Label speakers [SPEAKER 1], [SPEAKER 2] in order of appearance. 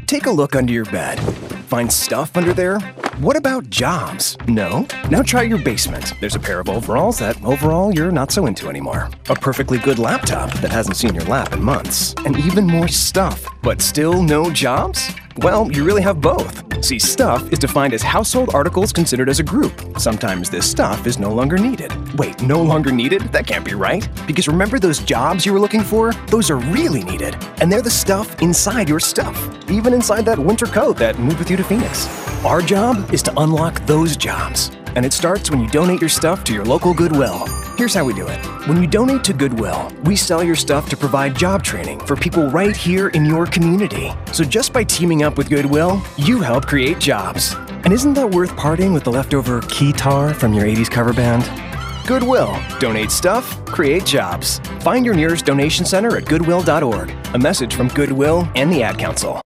[SPEAKER 1] Take a look under your bed. Find stuff under there? What about jobs? No? Now try your basement. There's a pair of overalls that overall you're not so into anymore. A perfectly good laptop that hasn't seen your lap in months. And even more stuff. But still no jobs? Well, you really have both. See, stuff is defined as household articles considered as a group. Sometimes this stuff is no longer needed. Wait, no longer needed? That can't be right. Because remember those jobs you were looking for? Those are really needed. And they're the stuff inside your stuff. Even inside that winter coat that moved with you to Phoenix. Our job is to unlock those jobs. And it starts when you donate your stuff to your local Goodwill. Here's how we do it. When you donate to Goodwill, we sell your stuff to provide job training for people right here in your community. So just by teaming up with Goodwill, you help create jobs. And isn't that worth parting with the leftover keytar from your 80s cover band? Goodwill. Donate stuff, create jobs. Find your nearest donation center at goodwill.org. A message from Goodwill and the Ad Council.